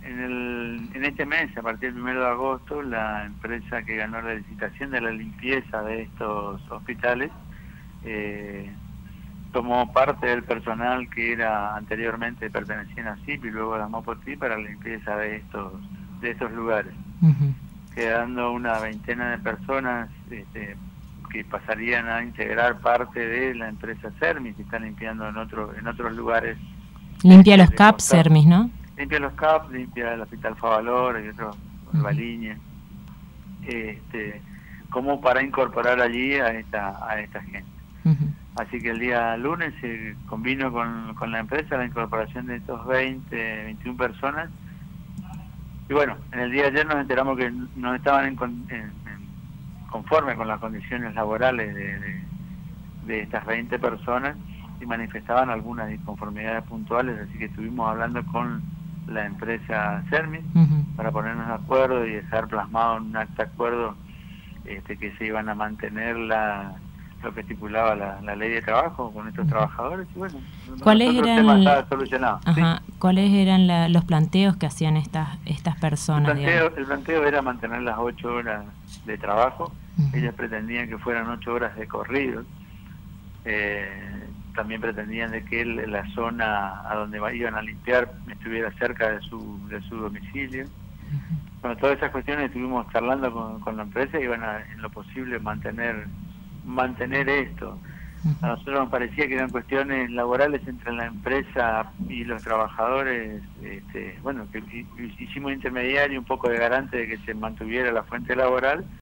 en este mes, a partir del 1 de agosto, la empresa que ganó la licitación de la limpieza de estos hospitales tomó parte del personal que era anteriormente pertenecían a CIP y luego a la Mopoti para la limpieza de estos lugares, quedando una veintena de personas que pasarían a integrar parte de la empresa Sermis, que está limpiando en otros lugares. Limpia los CAP Sermis, ¿no? Limpia los CAP, limpia el Hospital Favalor y otros, Baliñe, como para incorporar allí a esta gente. Así que el día lunes se convino con la empresa la incorporación de estos 21 personas. Y bueno, en el día de ayer nos enteramos que no estaban conforme con las condiciones laborales de estas 20 personas y manifestaban algunas disconformidades puntuales, así que estuvimos hablando con la empresa Sermis para ponernos de acuerdo y dejar plasmado en un acta de acuerdo que se iban a mantener lo que estipulaba la ley de trabajo con estos trabajadores. Y bueno, ¿cuáles el tema estaba solucionado. ¿Sí? ¿Cuáles eran los planteos que hacían estas personas? El planteo era mantener las 8 horas de trabajo. Ellas pretendían que fueran 8 horas de corrido. También pretendían de que la zona a donde iban a limpiar estuviera cerca de su domicilio. Bueno, todas esas cuestiones estuvimos charlando con la empresa y van a, en lo posible, mantener esto. A nosotros nos parecía que eran cuestiones laborales entre la empresa y los trabajadores, bueno, que hicimos intermediario, un poco de garante de que se mantuviera la fuente laboral,